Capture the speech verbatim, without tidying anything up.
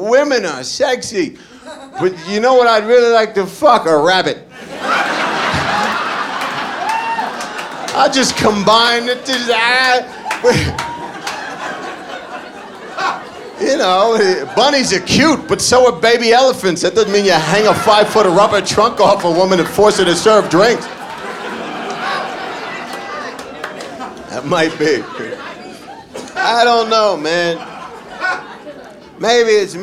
women are sexy. But you know what I'd really like to fuck? A rabbit. I just combine it. Just, ah, you know, bunnies are cute, but so are baby elephants. That doesn't mean you hang a five-foot rubber trunk off a woman and force her to serve drinks. That might be. I don't know, man. Maybe it's